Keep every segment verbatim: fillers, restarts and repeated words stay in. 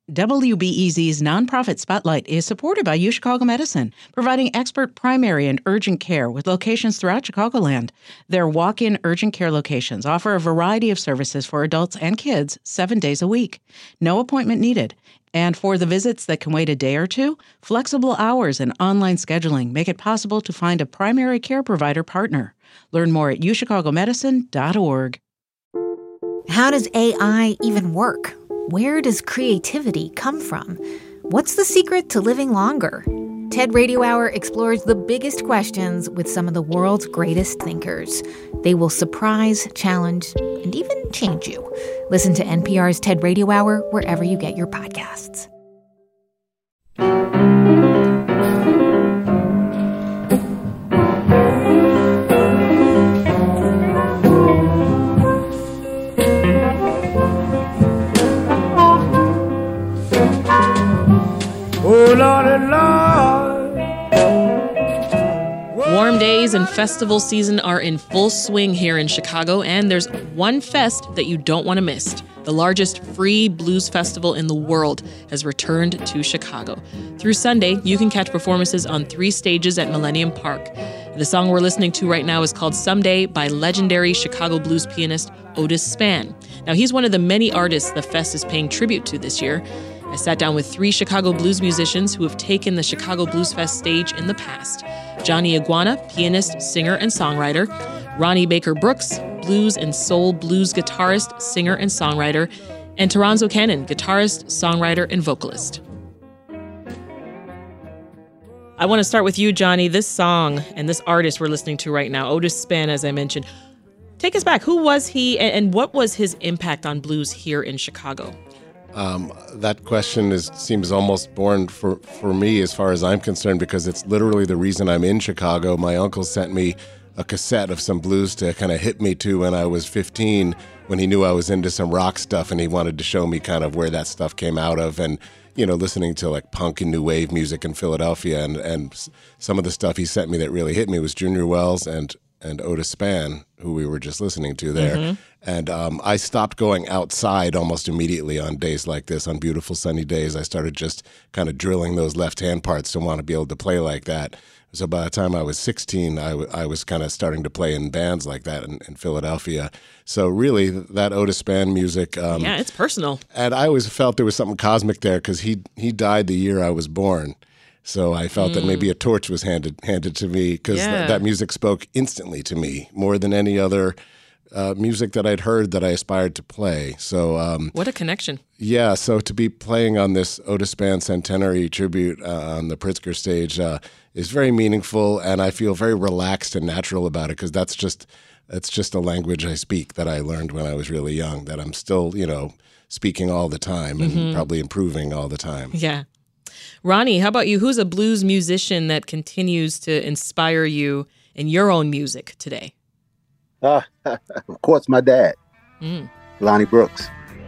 W B E Z's nonprofit Spotlight is supported by UChicago Medicine, providing expert primary and urgent care with locations throughout Chicagoland. Their walk-in urgent care locations offer a variety of services for adults and kids seven days a week. No appointment needed. And for the visits that can wait a day or two, flexible hours and online scheduling make it possible to find a primary care provider partner. Learn more at u chicago medicine dot org. How does A I even work? Where does creativity come from? What's the secret to living longer? TED Radio Hour explores the biggest questions with some of the world's greatest thinkers. They will surprise, challenge, and even change you. Listen to N P R's TED Radio Hour wherever you get your podcasts. Oh, Lordy, Lord. Warm days and festival season are in full swing here in Chicago, and there's one fest that you don't want to miss. The largest free blues festival in the world has returned to Chicago. Through Sunday, you can catch performances on three stages at Millennium Park. The song we're listening to right now is called Someday by legendary Chicago blues pianist Otis Spann. Now, he's one of the many artists the fest is paying tribute to this year. I sat down with three Chicago blues musicians who have taken the Chicago Blues Fest stage in the past. Johnny Iguana, pianist, singer, and songwriter. Ronnie Baker Brooks, blues and soul blues guitarist, singer, and songwriter. And Toronzo Cannon, guitarist, songwriter, and vocalist. I want to start with you, Johnny. This song and this artist we're listening to right now, Otis Spann, as I mentioned. Take us back. Who was he, and what was his impact on blues here in Chicago? Um, that question is seems almost born for, for me as far as I'm concerned, because it's literally the reason I'm in Chicago. My uncle sent me a cassette of some blues to kind of hit me to when I was fifteen, when he knew I was into some rock stuff, and he wanted to show me kind of where that stuff came out of. And, you know, listening to like punk and new wave music in Philadelphia, and, and some of the stuff he sent me that really hit me was Junior Wells and and Otis Spann, who we were just listening to there. Mm-hmm. And um, I stopped going outside almost immediately on days like this. On beautiful sunny days, I started just kind of drilling those left-hand parts to want to be able to play like that. So by the time I was sixteen, I, w- I was kind of starting to play in bands like that in, in Philadelphia. So really, that Otis Spann music... Um, yeah, it's personal. And I always felt there was something cosmic there, because he he died the year I was born. So I felt mm. that maybe a torch was handed handed to me, because yeah. th- that music spoke instantly to me, more than any other uh, music that I'd heard that I aspired to play. So um, what a connection. Yeah, so to be playing on this Otis Spann centenary tribute uh, on the Pritzker stage uh, is very meaningful, and I feel very relaxed and natural about it, because that's just, that's just a language I speak that I learned when I was really young, that I'm still, you know, speaking all the time and mm-hmm. probably improving all the time. Yeah. Ronnie, how about you? Who's a blues musician that continues to inspire you in your own music today? Uh, of course, my dad, mm. Lonnie Brooks.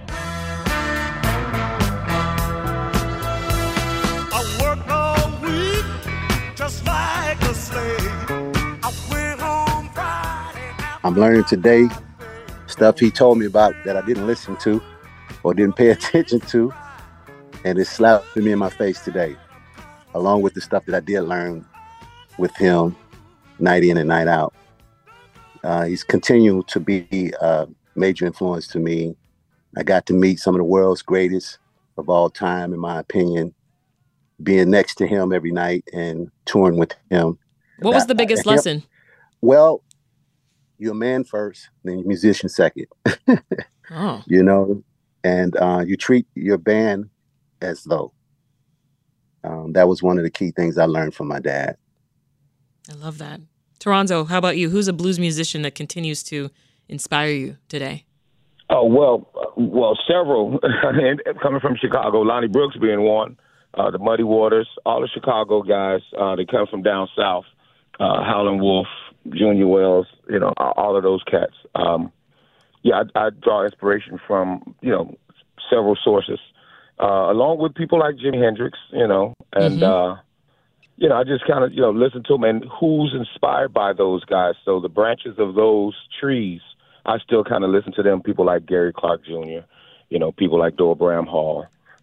I worked all week just like a slave. I went home Friday. I'm learning today stuff he told me about that I didn't listen to or didn't pay attention to. And it's slapping me in my face today, along with the stuff that I did learn with him night in and night out. Uh, he's continued to be a major influence to me. I got to meet some of the world's greatest of all time, in my opinion, being next to him every night and touring with him. What was the biggest I, I, lesson? Well, you're a man first, then you're a musician second. oh. You know, and uh, you treat your band as though. Um, that was one of the key things I learned from my dad. I love that. Toronzo, how about you? Who's a blues musician that continues to inspire you today? Oh, well, well, several. Coming from Chicago, Lonnie Brooks being one, uh, the Muddy Waters, all the Chicago guys, uh, they come from down south, uh, Howlin' Wolf, Junior Wells, you know, all of those cats. Um, yeah, I, I draw inspiration from, you know, several sources. Uh, along with people like Jimi Hendrix, you know, and, mm-hmm. uh, you know, I just kind of, you know, listen to them and who's inspired by those guys. So the branches of those trees, I still kind of listen to them. People like Gary Clark Junior, you know, people like Doyle Bramhall,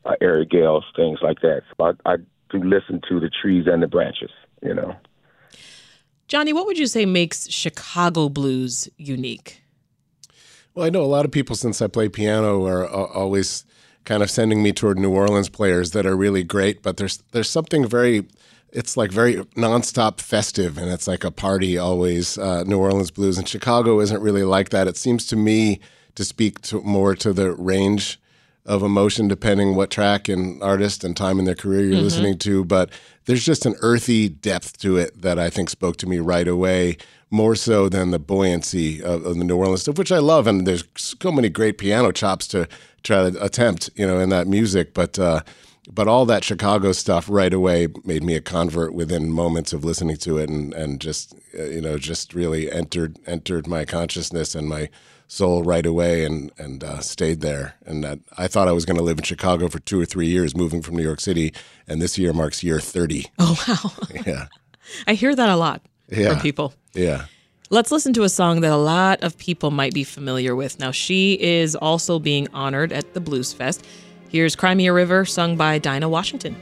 uh, Eric Gales, things like that. So I, I do listen to the trees and the branches, you know. Johnny, what would you say makes Chicago blues unique? Well, I know a lot of people, since I play piano, are uh, always kind of sending me toward New Orleans players that are really great, but there's there's something very, it's like very nonstop festive, and it's like a party always, uh, New Orleans blues. And Chicago isn't really like that. It seems to me to speak to more to the range of emotion, depending what track and artist and time in their career you're mm-hmm. listening to. But there's just an earthy depth to it that I think spoke to me right away, more so than the buoyancy of, of the New Orleans stuff, which I love. And there's so many great piano chops to try to attempt, you know, in that music. But uh, but all that Chicago stuff right away made me a convert within moments of listening to it, and and just uh, you know just really entered entered my consciousness and my soul right away, and and uh, stayed there. And that, I thought I was going to live in Chicago for two or three years, moving from New York City, and this year marks year thirty. Oh wow! Yeah, I hear that a lot yeah. from people. Yeah. Let's listen to a song that a lot of people might be familiar with. Now, she is also being honored at the Blues Fest. Here's Cry Me a River, sung by Dinah Washington.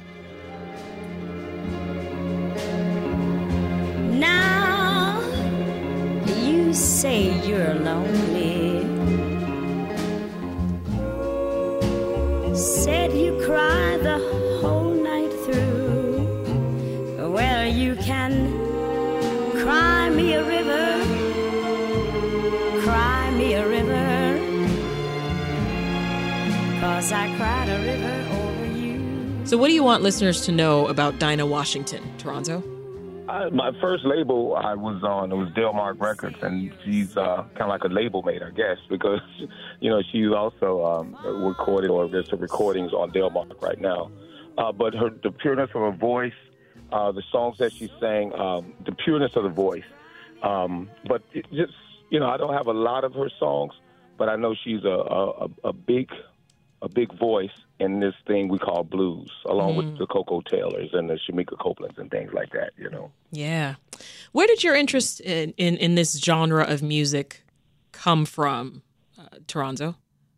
Now, you say you're lonely. Said you cry the whole night through. Well, you can cry me a river, cry me a river, 'cause I cried a river over you. So what do you want listeners to know about Dinah Washington, Toronzo? I, my first label I was on, it was Delmark Records, and she's uh, kind of like a label mate, I guess, because, you know, she's also um, recorded, or there's some recordings on Delmark right now. Uh, but her, the pureness of her voice, Uh, the songs that she sang, um, the pureness of the voice. Um, but it just, you know, I don't have a lot of her songs, but I know she's a, a, a big a big voice in this thing we call blues, along mm. with the Coco Taylors and the Shamika Copelands and things like that, you know. Yeah. Where did your interest in, in, in this genre of music come from, uh, Toronzo?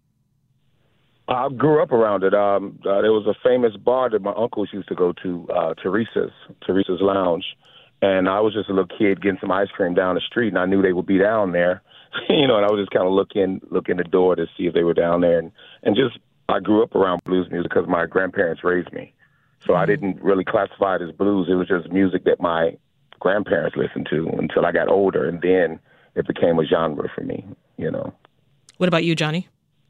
I grew up around it. Um, uh, there was a famous bar that my uncles used to go to, uh, Teresa's, Teresa's Lounge. And I was just a little kid getting some ice cream down the street, and I knew they would be down there, you know, and I was just kind of looking, looking the door to see if they were down there. And, and just, I grew up around blues music because my grandparents raised me. So mm-hmm. I didn't really classify it as blues. It was just music that my grandparents listened to until I got older, and then it became a genre for me, you know. What about you, Johnny?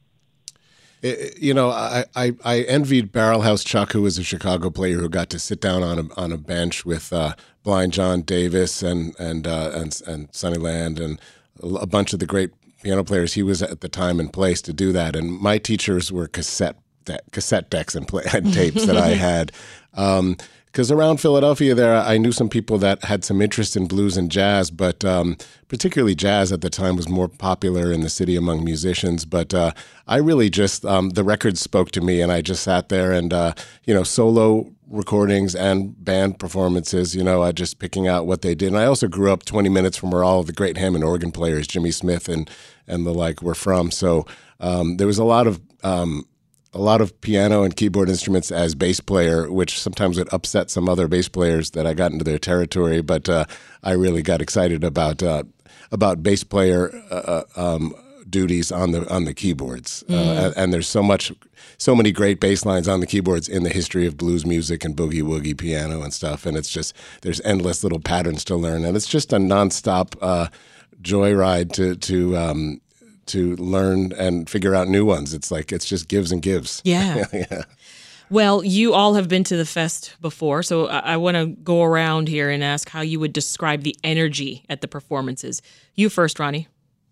It, you know, I, I, I envied Barrelhouse Chuck, who was a Chicago player who got to sit down on a on a bench with uh, Blind John Davis and and uh, and and Sonny Land and a bunch of the great piano players. He was at the time and place to do that. And my teachers were cassette de- cassette decks and, play- and tapes that I had. Um, Because around Philadelphia there, I knew some people that had some interest in blues and jazz, but um, particularly jazz at the time was more popular in the city among musicians. But uh, I really just, um, the records spoke to me, and I just sat there and, uh, you know, solo recordings and band performances, you know, I just picking out what they did. And I also grew up twenty minutes from where all of the great Hammond organ players, Jimmy Smith and, and the like, were from. So um, there was a lot of... Um, a lot of piano and keyboard instruments as bass player, which sometimes would upset some other bass players that I got into their territory. But uh, I really got excited about uh, about bass player uh, um, duties on the on the keyboards. Mm. Uh, and, and there's so much, so many great bass lines on the keyboards in the history of blues music and boogie woogie piano and stuff. And it's just, there's endless little patterns to learn, and it's just a nonstop uh, joyride to to. Um, to learn and figure out new ones. It's like, it's just gives and gives. Yeah. yeah. Well, you all have been to the fest before, so I, I want to go around here and ask how you would describe the energy at the performances. You first, Ronnie.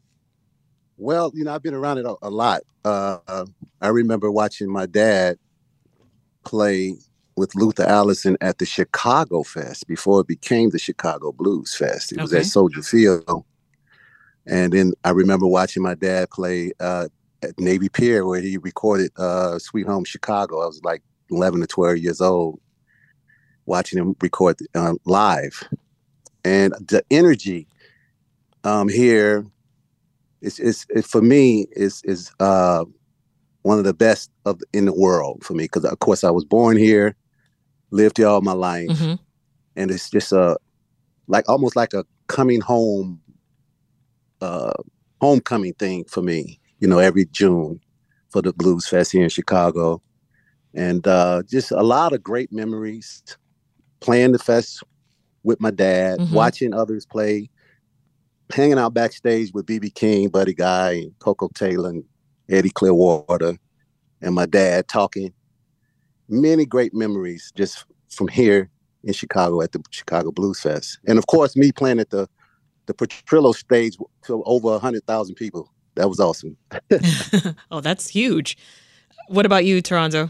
Well, you know, I've been around it a, a lot. Uh, I remember watching my dad play with Luther Allison at the Chicago Fest before it became the Chicago Blues Fest. It was okay. at Soldier Field. And then I remember watching my dad play uh, at Navy Pier, where he recorded uh, Sweet Home Chicago. I was like eleven or twelve years old, watching him record uh, live. And the energy um, here is, is, is for me, is, is uh, one of the best of in the world for me because, of course, I was born here, lived here all my life, Mm-hmm. and it's just a like almost like a coming home, uh, homecoming thing for me. You know, every June for the Blues Fest here in Chicago, and uh, just a lot of great memories playing the fest with my dad, Mm-hmm. watching others play, hanging out backstage with B B King, Buddy Guy, and Coco Taylor, and Eddie Clearwater, and my dad talking. Many great memories just from here in Chicago at the Chicago Blues Fest. And of course, me playing at the, the Petrillo stage to over one hundred thousand people. That was awesome. Oh, that's huge. What about you, Toronto?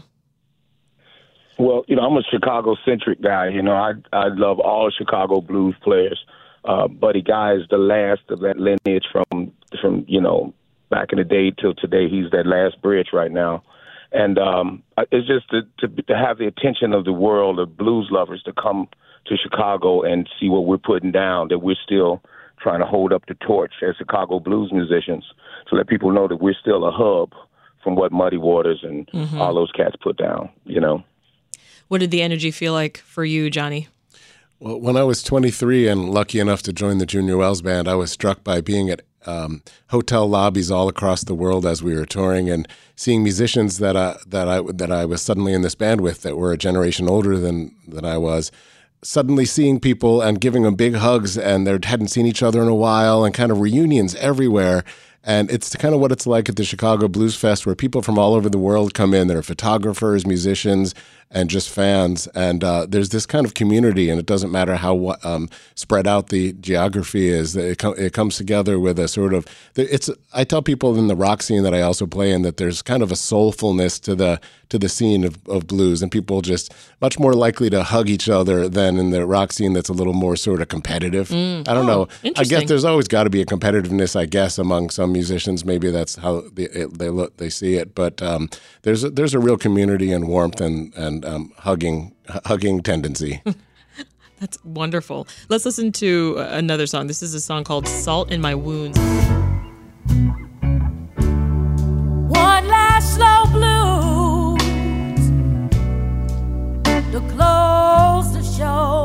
Well, you know, I'm a Chicago-centric guy. You know, I I love all Chicago blues players. Uh, Buddy Guy is the last of that lineage from, from you know, back in the day till today. He's that last bridge right now. And um, it's just to, to, to have the attention of the world of blues lovers to come to Chicago and see what we're putting down, that we're still trying to hold up the torch as Chicago blues musicians to let people know that we're still a hub from what Muddy Waters and Mm-hmm. all those cats put down, you know. What did the energy feel like for you, Johnny? Well, when I was twenty-three and lucky enough to join the Junior Wells Band, I was struck by being at um, hotel lobbies all across the world as we were touring and seeing musicians that I, that I that I was suddenly in this band with that were a generation older than than I was. Suddenly seeing people and giving them big hugs, and they hadn't seen each other in a while, and kind of reunions everywhere. And it's kind of what it's like at the Chicago Blues Fest, where people from all over the world come in. There are photographers, musicians, and just fans. And uh, there's this kind of community, and it doesn't matter how um, spread out the geography is. It, com- it comes together with a sort of. It's. I tell people in the rock scene that I also play in that there's kind of a soulfulness to the to the scene of, of blues, and people just much more likely to hug each other than in the rock scene that's a little more sort of competitive. Mm. I don't Oh, know. I interesting. guess there's always got to be a competitiveness, I guess, among some musicians. Maybe that's how they, it, they look, they see it. But um, there's a, there's a real community and warmth and and um, hugging hugging tendency. That's wonderful. Let's listen to uh, another song. This is a song called Salt in My Wounds. One last slow blues to close the show.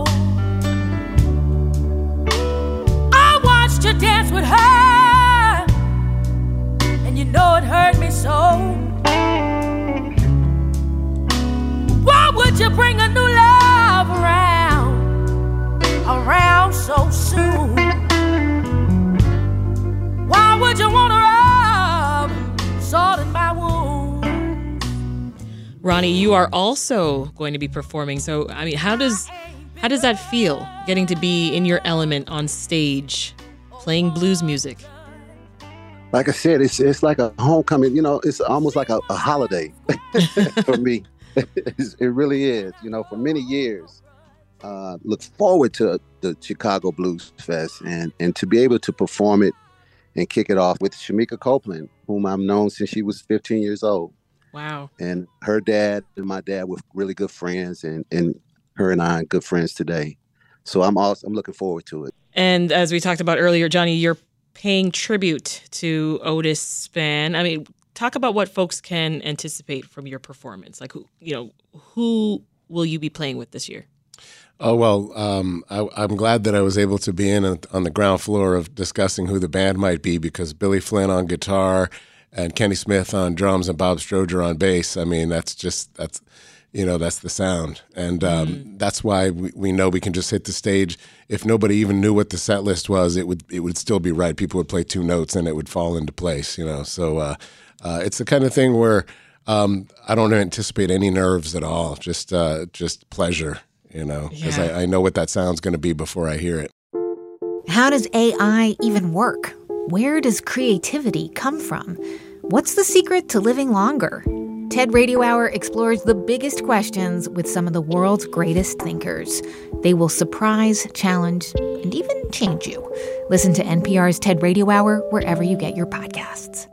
I watched you dance with her, and you know it hurt me so. Why would you bring a new love around, around so soon? Why would you want to rub salt in my wound? Ronnie, you are also going to be performing. So, I mean, how does how does that feel, getting to be in your element on stage, playing blues music? Like I said, it's it's like a homecoming. You know, it's almost like a, a holiday for me. It's, it really is. You know, for many years, uh, look forward to the Chicago Blues Fest and and to be able to perform it and kick it off with Shamika Copeland, whom I've known since she was fifteen years old. Wow. And her dad and my dad were really good friends, and, and her and I are good friends today. So I'm also I'm looking forward to it. And as we talked about earlier, Johnny, you're paying tribute to Otis Spann. I mean, talk about what folks can anticipate from your performance. Like, who, you know, who will you be playing with this year? Oh, well, um, I, I'm glad that I was able to be in a, on the ground floor of discussing who the band might be, because Billy Flynn on guitar and Kenny Smith on drums and Bob Stroger on bass. I mean, that's just, that's, you know, that's the sound. And um, mm. that's why we, we know we can just hit the stage. If nobody even knew what the set list was, it would it would still be right. People would play two notes and it would fall into place, you know. So uh, uh, it's the kind of thing where um, I don't anticipate any nerves at all, just uh, just pleasure. You know, because Yeah. I, I know what that sound's going to be before I hear it. How does A I even work? Where does creativity come from? What's the secret to living longer? TED Radio Hour explores the biggest questions with some of the world's greatest thinkers. They will surprise, challenge, and even change you. Listen to N P R's TED Radio Hour wherever you get your podcasts.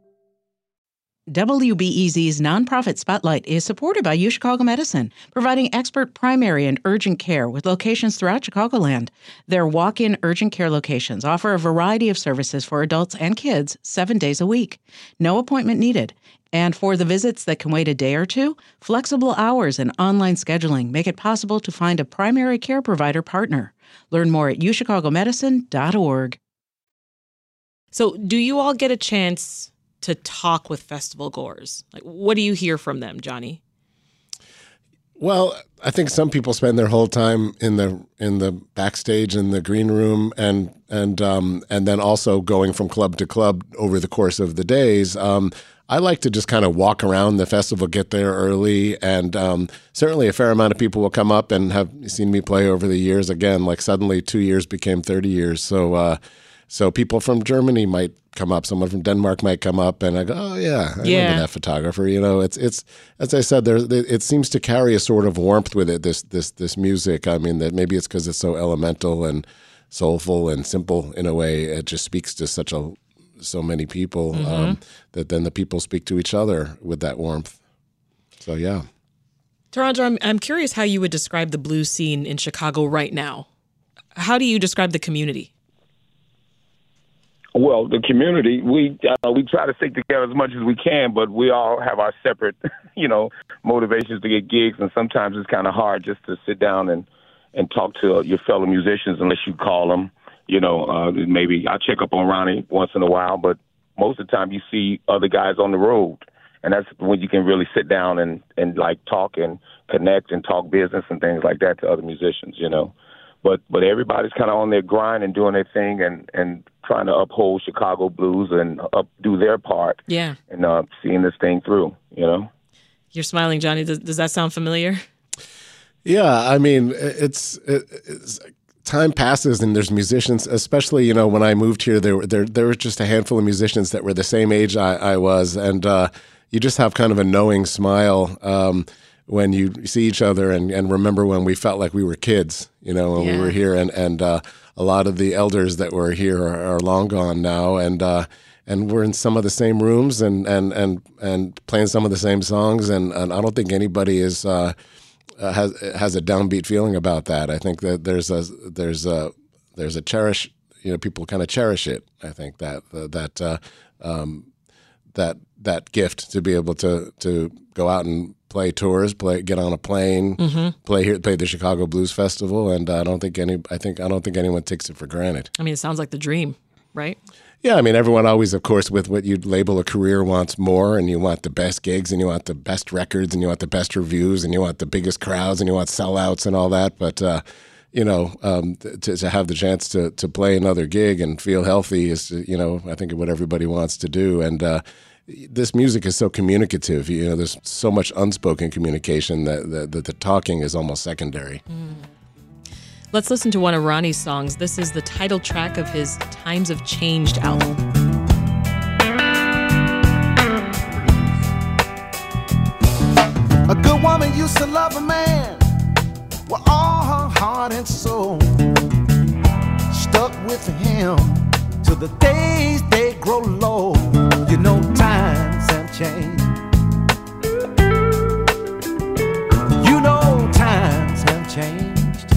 W B E Z's Nonprofit Spotlight is supported by UChicago Medicine, providing expert primary and urgent care with locations throughout Chicagoland. Their walk-in urgent care locations offer a variety of services for adults and kids seven days a week. No appointment needed. And for the visits that can wait a day or two, flexible hours and online scheduling make it possible to find a primary care provider partner. Learn more at u chicago medicine dot org. So do you all get a chance to talk with festival goers? Like, what do you hear from them, Johnny? Well, I think some people spend their whole time in the in the backstage in the green room, and and um, and then also going from club to club over the course of the days. Um, I like to just kind of walk around the festival, get there early, and um, certainly a fair amount of people will come up and have seen me play over the years. Again, like suddenly two years became thirty years. So uh, so people from Germany might come up, someone from Denmark might come up, and I go, oh yeah, I Yeah. remember that photographer. You know, it's it's as I said, there it seems to carry a sort of warmth with it. This this this music. I mean, that maybe it's because it's so elemental and soulful and simple in a way. It just speaks to such a so many people Mm-hmm. um, that then the people speak to each other with that warmth. So yeah. Toronto, I'm, I'm curious how you would describe the blues scene in Chicago right now. How do you describe the community? Well, the community, we uh, we try to stick together as much as we can, but we all have our separate, you know, motivations to get gigs, and sometimes it's kind of hard just to sit down and, and talk to your fellow musicians unless you call them. You know, uh, maybe I check up on Ronnie once in a while, but most of the time you see other guys on the road, and that's when you can really sit down and, and like talk and connect and talk business and things like that to other musicians, you know. But but everybody's kind of on their grind and doing their thing and, and trying to uphold Chicago blues and up, do their part. Yeah. And uh, seeing this thing through, you know. You're smiling, Johnny. Does, does that sound familiar? Yeah, I mean, it's, it, it's time passes and there's musicians, especially, you know, when I moved here, there were there there was just a handful of musicians that were the same age I, I was, and uh, you just have kind of a knowing smile um, when you see each other and, and remember when we felt like we were kids, you know, when Yeah. we were here, and and uh, a lot of the elders that were here are, are long gone now, and uh, and we're in some of the same rooms and and and and playing some of the same songs, and, and I don't think anybody is. Uh, Uh, has has a downbeat feeling about that. I think that there's a there's a there's a cherish. You know, people kind of cherish it. I think that uh, that uh, um, that that gift to be able to to go out and play tours, play get on a plane, Mm-hmm. play here, play the Chicago Blues Festival, and I don't think any I think I don't think anyone takes it for granted. I mean, it sounds like the dream, right? Yeah, I mean, everyone always, of course, with what you'd label a career wants more, and you want the best gigs, and you want the best records, and you want the best reviews, and you want the biggest crowds, and you want sellouts and all that. But, uh, you know, um, to, to have the chance to, to play another gig and feel healthy is, you know, I think what everybody wants to do. And uh, this music is so communicative. You know, there's so much unspoken communication that, that, that the talking is almost secondary. Mm. Let's listen to one of Ronnie's songs. This is the title track of his Times Have Changed album. A good woman used to love a man with all her heart and soul. Stuck with him till the days they grow low. You know times have changed. You know times have changed.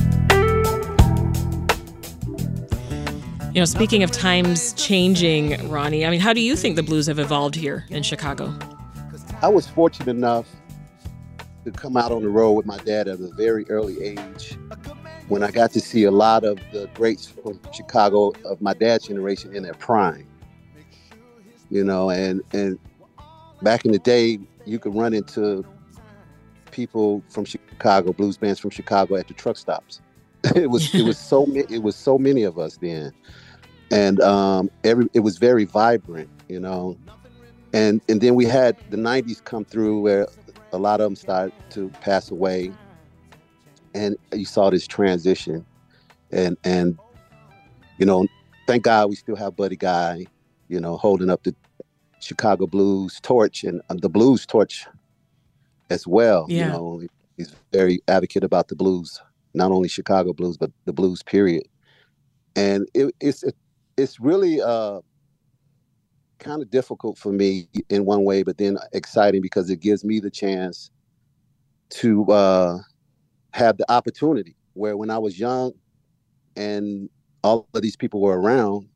You know, speaking of times changing, Ronnie, I mean, how do you think the blues have evolved here in Chicago? I was fortunate enough to come out on the road with my dad at a very early age when I got to see a lot of the greats from Chicago of my dad's generation in their prime. You know, and, and back in the day, you could run into people from Chicago, blues bands from Chicago at the truck stops. it was it was so ma- it was so many of us then. And um, every it was very vibrant, you know. And and then we had the nineties come through where a lot of them started to pass away. And you saw this transition. And, and you know, thank God we still have Buddy Guy, you know, holding up the Chicago blues torch and uh, the blues torch as well. Yeah. You know, he's very advocate about the blues, not only Chicago blues, but the blues period. And it, it's it, it's really uh, kind of difficult for me in one way, but then exciting because it gives me the chance to uh, have the opportunity where when I was young and all of these people were around,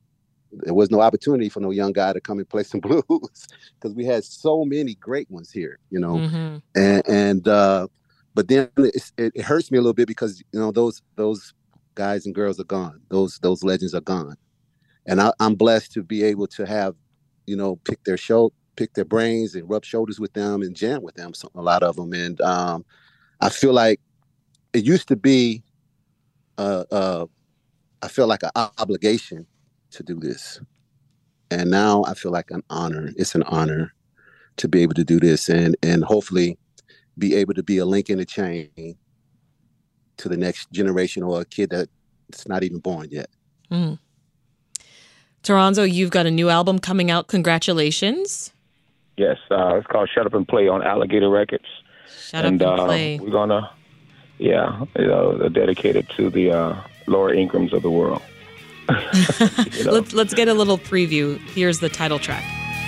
there was no opportunity for no young guy to come and play some blues because we had so many great ones here, you know. Mm-hmm. And, and uh, but then it, it hurts me a little bit because, you know, those those guys and girls are gone. Those those legends are gone. And I, I'm blessed to be able to have, you know, pick their show, pick their brains and rub shoulders with them and jam with them, so, a lot of them. And um, I feel like it used to be, uh, uh, I feel like an obligation to do this. And now I feel like an honor. It's an honor to be able to do this and, and hopefully be able to be a link in the chain to the next generation or a kid that's not even born yet. Mm. Toronzo, you've got a new album coming out. Congratulations. Yes, uh, it's called Shut Up and Play on Alligator Records. Shut and, Up and uh, Play. We're going to, yeah, you know, dedicated to the uh, Laura Ingrams of the world. you know? let's, let's get a little preview. Here's the title track.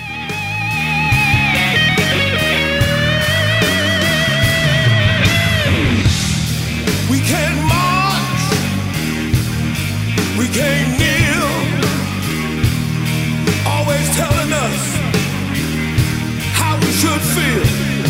We can't march, we can't kneel, always telling us how we should feel.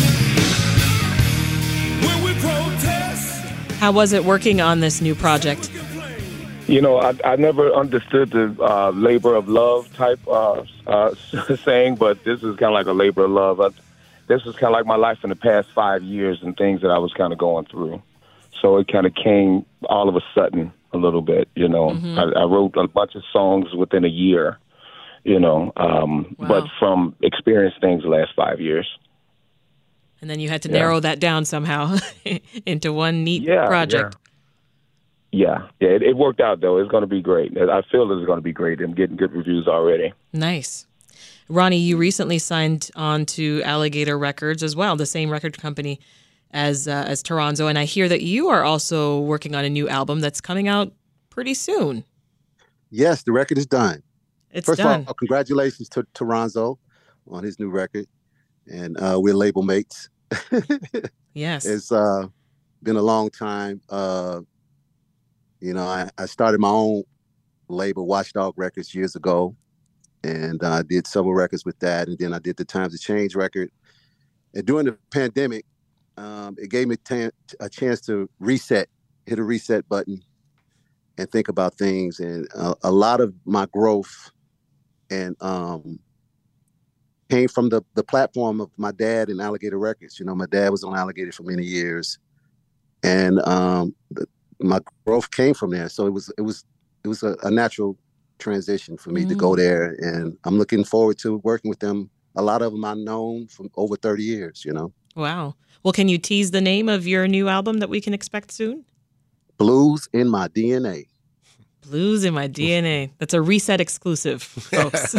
When we protest. How was it working on this new project? You know, I, I never understood the uh, labor of love type uh, uh, saying, but this is kind of like a labor of love. I, this was kind of like my life in the past five years and things that I was kind of going through. So it kind of came all of a sudden a little bit, you know. Mm-hmm. I, I wrote a bunch of songs within a year, you know, um, wow. but from experienced things the last five years. And then you had to yeah. narrow that down somehow into one neat yeah, project. Yeah, yeah, yeah it, it worked out, though. It's going to be great. I feel it's going to be great. I'm getting good reviews already. Nice. Ronnie, you recently signed on to Alligator Records as well, the same record company as uh, as Toronzo, and I hear that you are also working on a new album that's coming out pretty soon. Yes, the record is done. It's First done. of all, congratulations to Toronzo on his new record, and uh, we're label mates. Yes. It's uh, been a long time. Uh, you know, I, I started my own label, Watchdog Records, years ago, and I uh, did several records with that, and then I did the Times of Change record. And during the pandemic, Um, it gave me t- a chance to reset, hit a reset button and think about things. And uh, a lot of my growth and um, came from the, the platform of my dad and Alligator Records. You know, my dad was on Alligator for many years, and um, the, my growth came from there. So it was it was it was a, a natural transition for me mm. to go there, and I'm looking forward to working with them. A lot of them I've known from over thirty years. You know. Wow. Well, can you tease the name of your new album that we can expect soon? Blues in My D N A. Blues in My D N A. That's a Reset exclusive, folks.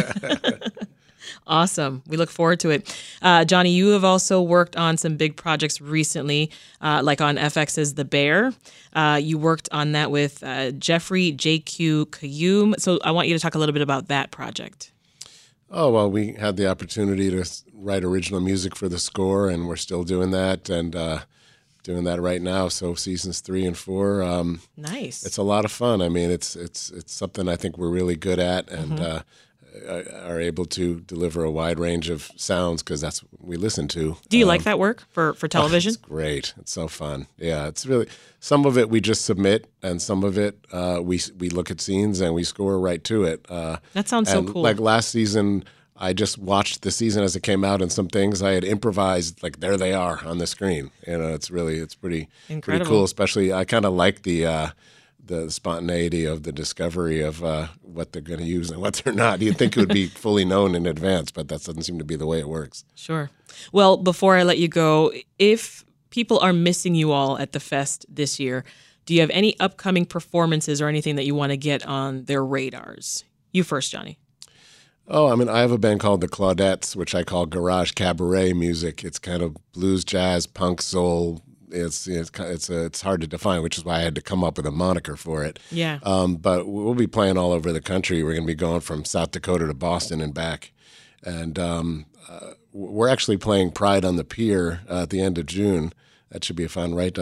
Awesome. We look forward to it. Uh, Johnny, you have also worked on some big projects recently, uh, like on F X's The Bear. Uh, you worked on that with uh, Jeffrey J Q Kayum. So I want you to talk a little bit about that project. Oh, well, we had the opportunity to write original music for the score, and we're still doing that and uh, doing that right now. So seasons three and four. Um, nice. It's a lot of fun. I mean, it's it's it's something I think we're really good at and mm-hmm. uh, are able to deliver a wide range of sounds because that's what we listen to. Do you um, like that work for, for television? Oh, it's great. It's so fun. Yeah, it's really some of it we just submit, and some of it uh, we we look at scenes and we score right to it. Uh, that sounds so cool. Like last season, I just watched the season as it came out, and some things I had improvised, like there they are on the screen. You know, it's really it's pretty Incredible. pretty cool. Especially, I kind of like the uh, the spontaneity of the discovery of uh, what they're going to use and what they're not. You'd think it would be fully known in advance, but that doesn't seem to be the way it works. Sure. Well, before I let you go, if people are missing you all at the fest this year, do you have any upcoming performances or anything that you want to get on their radars? You first, Johnny. Oh, I mean, I have a band called the Claudettes, which I call garage cabaret music. It's kind of blues, jazz, punk, soul. It's it's it's, uh, it's hard to define, which is why I had to come up with a moniker for it. Yeah. Um, but we'll be playing all over the country. We're going to be going from South Dakota to Boston and back. And um, uh, we're actually playing Pride on the Pier uh, at the end of June. That should be fun, right? Uh,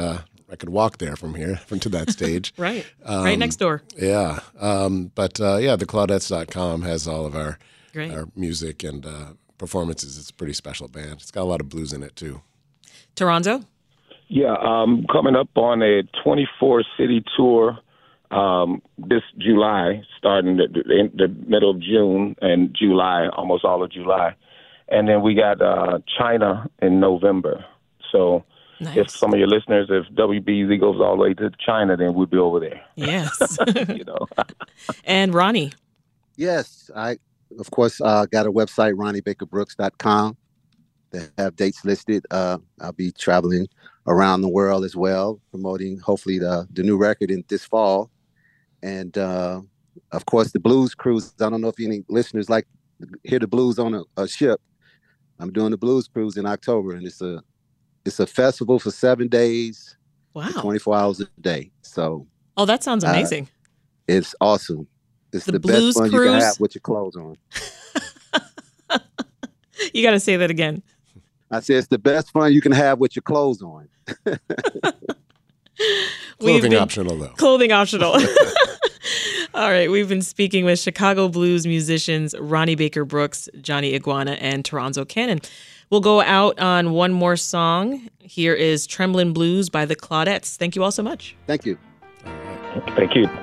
I could walk there from here, from to that stage. Right, um, right next door. Yeah, um, but uh, yeah, the Claudettes dot com has all of our Great. our music and uh, performances. It's a pretty special band. It's got a lot of blues in it too. Toronzo? Yeah, um, coming up on a twenty-four city tour um, this July, starting the, the, the middle of June and July, almost all of July. And then we got uh, China in November. So nice. If some of your listeners, if W B Z goes all the way to China, then we'll be over there. Yes. you know. And Ronnie? Yes, I, of course, uh, got a website, ronnie baker brooks dot com. They have dates listed. Uh, I'll be traveling around the world as well, promoting hopefully the, the new record in this fall. And, uh, of course, the Blues Cruise. I don't know if any listeners like to hear the blues on a, a ship. I'm doing the Blues Cruise in October, and it's a it's a festival for seven days, wow, twenty-four hours a day. So, oh, that sounds amazing. Uh, it's awesome. It's the, the Blues best fun Cruise? you can have with your clothes on. You got to say that again. I said it's the best fun you can have with your clothes on. Clothing been, optional, though. Clothing optional. All right, we've been speaking with Chicago blues musicians Ronnie Baker Brooks, Johnny Iguana, and Toronzo Cannon. We'll go out on one more song. Here is Tremblin' Blues by the Claudettes. Thank you all so much. Thank you. Thank you.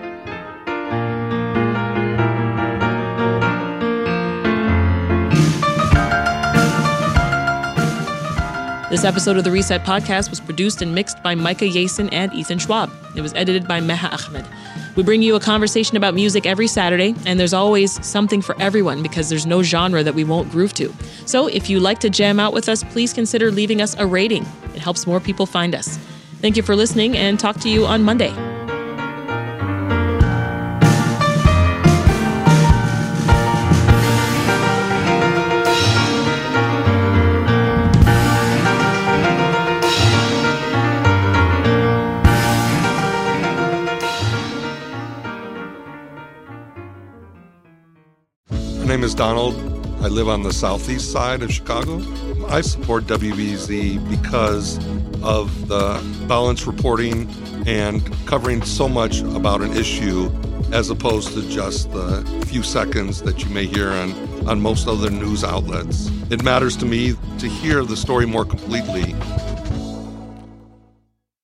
This episode of the Reset Podcast was produced and mixed by Micah Yason and Ethan Schwab. It was edited by Meha Ahmed. We bring you a conversation about music every Saturday, and there's always something for everyone because there's no genre that we won't groove to. So if you like to jam out with us, please consider leaving us a rating. It helps more people find us. Thank you for listening, and talk to you on Monday. My name is Donald. I live on the southeast side of Chicago. I support W B Z because of the balanced reporting and covering so much about an issue as opposed to just the few seconds that you may hear on, on most other news outlets. It matters to me to hear the story more completely